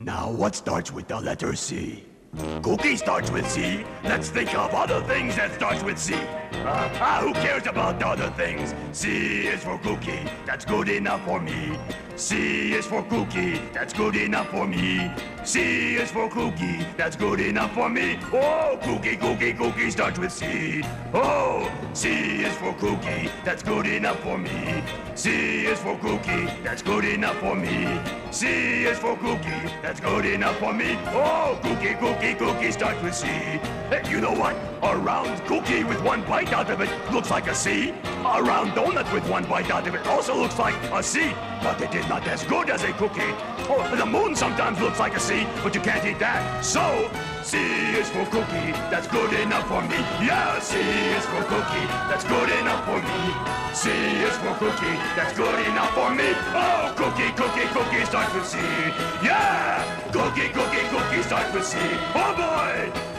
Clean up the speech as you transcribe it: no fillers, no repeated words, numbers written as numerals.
Now, what starts with the letter C? Cookie starts with C. Let's think of other things that starts with C. Who cares about the other things? C is for cookie. That's good enough for me. C is for cookie. That's good enough for me. C is for cookie. That's good enough for me. Oh, cookie, cookie, cookie starts with C. Oh, C is for cookie. That's good enough for me. C is for cookie. That's good enough for me. C is for cookie. That's good enough for me. Oh, cookie, cookie, cookie starts with C. Hey, you know what? A round cookie with one bite out of it looks like a C. A round donut with one bite out of it also looks like a C. But it is not as good as a cookie. Oh, the moon sometimes looks like a C, but you can't eat that. So, C is for cookie. That's good enough for me. Yeah, C is for cookie. That's good enough for me. C is for cookie. That's good enough for me. Oh, cookie, cookie, cookie starts with C. Yeah, cookie, cookie, cookie starts with C. Oh boy.